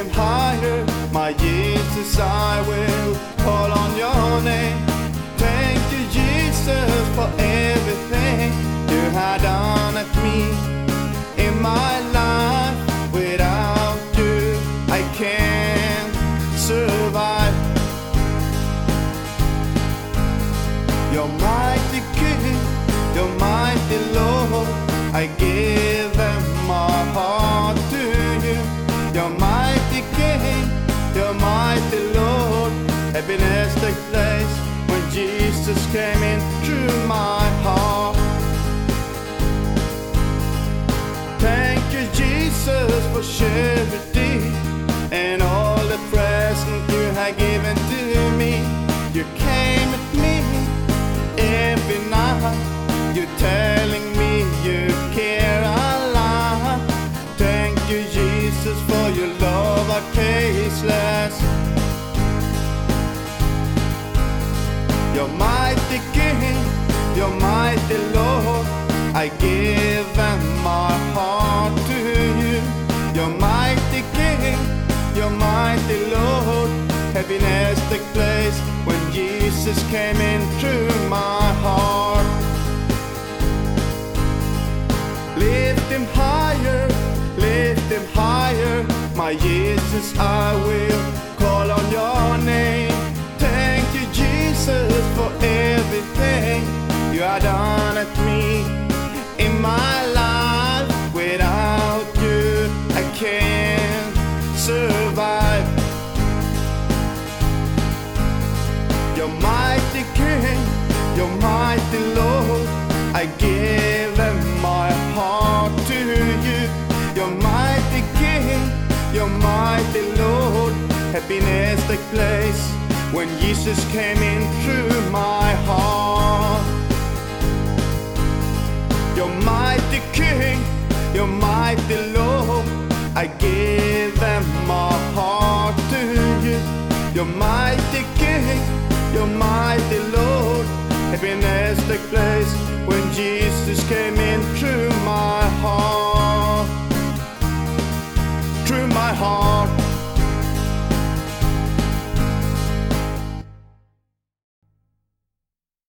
him higher. My Jesus, I will call on your name. Thank you, Jesus, for everything you had done at me in my life. Without you, I can't survive. You're mighty King, you're mighty Lord. I give them my heart to you. You're mighty King, you're mighty Lord. Happiness took place when Jesus came in through my heart. Thank you, Jesus, for charity and all the presents you have given to me. You came at me every night. You're telling me you care a lot. Thank you, Jesus, for your love are tasteless. You're mighty King, you're mighty Lord. I give them my heart to you. You're mighty King, you're mighty Lord. Happiness took place when Jesus came in through my heart. Lift him higher, lift him higher. My Jesus, I will call on your name. Thank you, Jesus, for everything you have done at me in my life. Without you, I can't survive. You're mighty King, you're mighty Lord. I give them my heart to you. You're mighty King, you're mighty Lord. Happiness took place when Jesus came in through my heart. You're mighty King, you're mighty Lord. I give them my heart to you. You're mighty King, you're mighty Lord. Happiness took place when Jesus came in through